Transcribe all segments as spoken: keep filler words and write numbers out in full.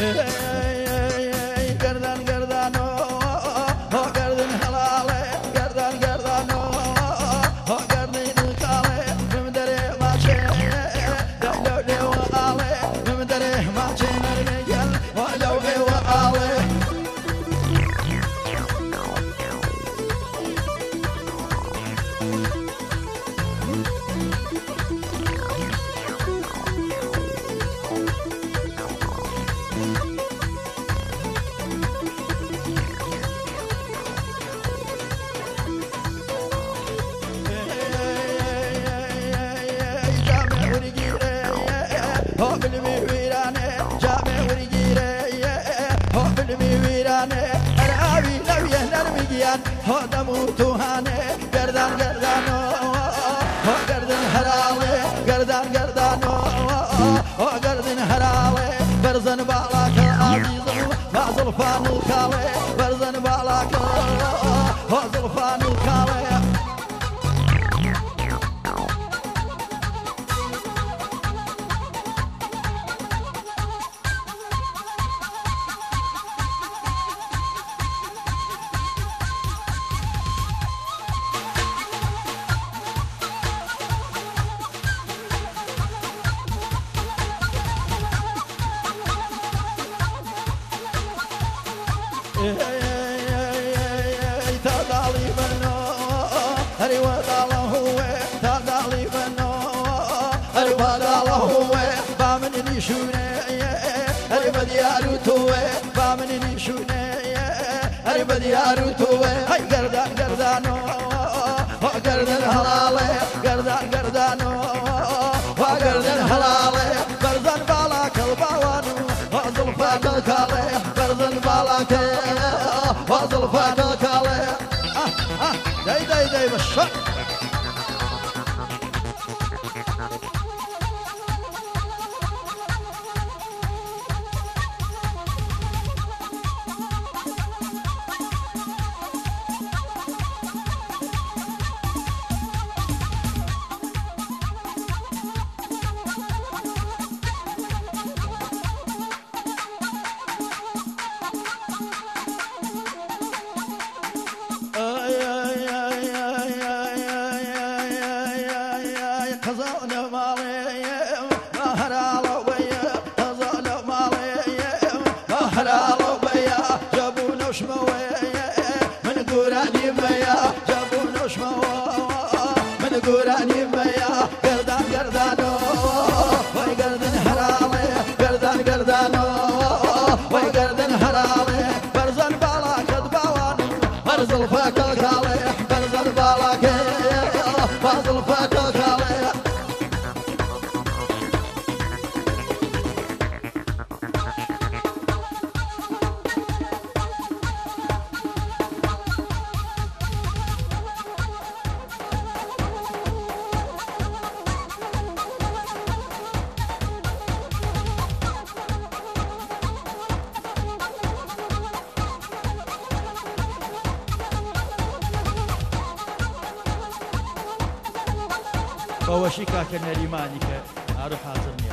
گردن گردانو گردن حلاله گردن گردانو گردن کاله ممدره ماچه لو لو آله ممدره ماچه نرمیگل ولو لو آله بالمي ويرانه جامع ورجيره هو بالمي ويرانه أرابي لويه نرميجيان هو دموتو هانه گردان گردانو هو گردن هراله گردان گردانو هو گردن هراله برزن بالاك عزيزو ما زلفان الكاله برزن بالاك هو زلفان الكاله تدالي بنو هري وداله هو تدالي بنو هري وداله هو بامن نشونه هري بديارو توه بامن نشونه هري بديارو توه هاي گردان گردانو گردن حلاله گردان گردانو گردن حلاله برزن بالا كالباوانو وزلفاك الكاله برزن بالاك وزلفاك الكاله اه اه داي داي داي بالشر قراني ميا قردان قردانو وي قردن حرامي قردان قردانو وي قردن حرامي برزن بالاك دباوانو برزل فاك الكالي برزن بالاك برزل فاك الكالي بوشيكا كنريمانيك اروح حاضرني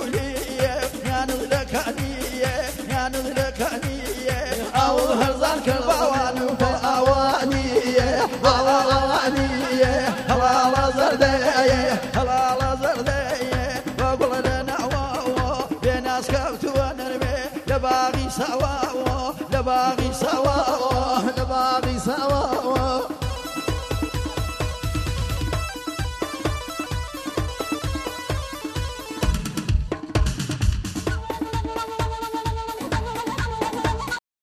لولية يا نزلكانية يا نزلكانية أو هرزان كالبوان فالأوانية أوانية هلا زردية هلا زردية وأقول لنا واو بناس كبت ونرمي لباغي سواو لباغي